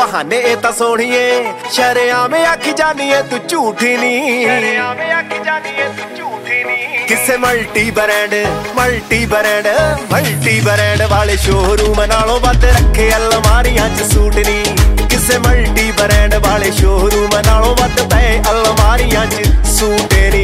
बहाने ए तां सोहणीए शरेआम आखी जानी है तू झूठी नी। किसे मल्टी ब्रांड वाले शोरूम नालों वध रखे अलमारियां च सूट नी। किसे मल्टी ब्रांड वाले शोरूम नालों वध पे अलमारियां च सूट नी।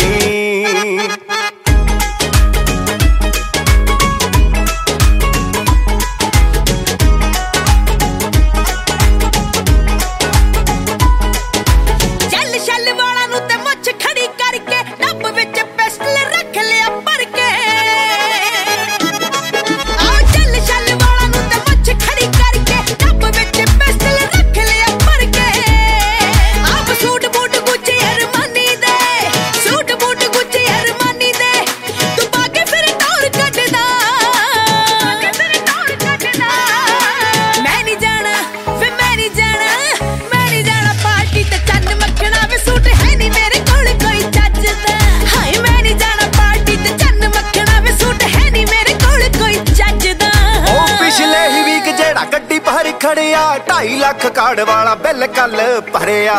खड़िया 2.5 लाख कार्ड वाला बिल कल भरिया।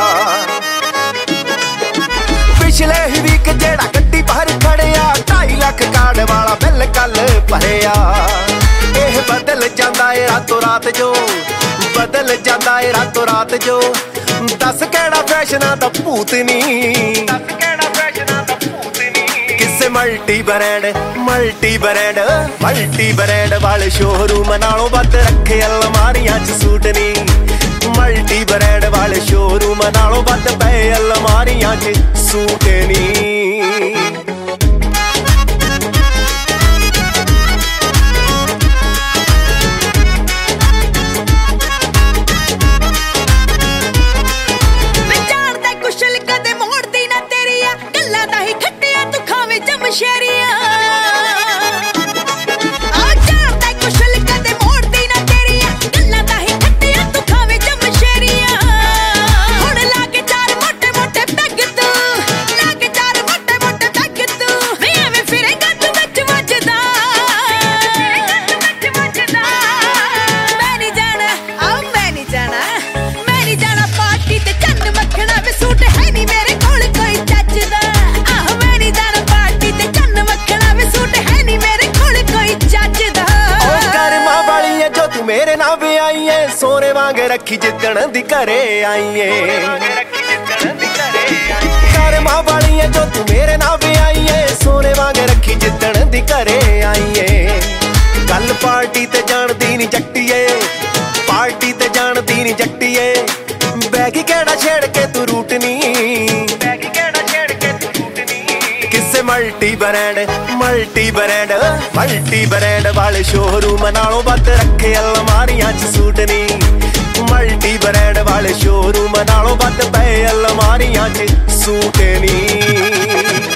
पिछले ही वीक जेड़ा गड्डी भर खड़िया 2.5 लाख कार्ड वाला बिल कल भरिया। यह बदल जांदा है रातों रात जो, बदल जांदा है रातों रात जो। दस केड़ा फैशना दा भूत नी। किसे मल्टी ब्रांड वाले शोरूम नालों वध रखे अलमारियां च सूट नी। मल्टी ब्रांड वाले शोरूम नालों वध पे अलमारियां च सूट नी। मेरे नाल भी आईए सोने वांग रखी जिद्दण दी घरे आईए। घर मां वाली है जो तू मेरे नाल भी आईए सोने वांग रखी जिद्दण दी घरे आईए। गल पार्टी ते जान दी नी जट्टीए, पार्टी ते जान दी नी जट्टीए। बैगी केड़ा छेड़ के तू रूट नी। किसे मल्टी ब्रांड वाले शोरूम नालों वध रखे अलमारियां च सूट नी। मल्टी ब्रांड वाले शोरूम नालों वध पे अलमारियां च सूट नी।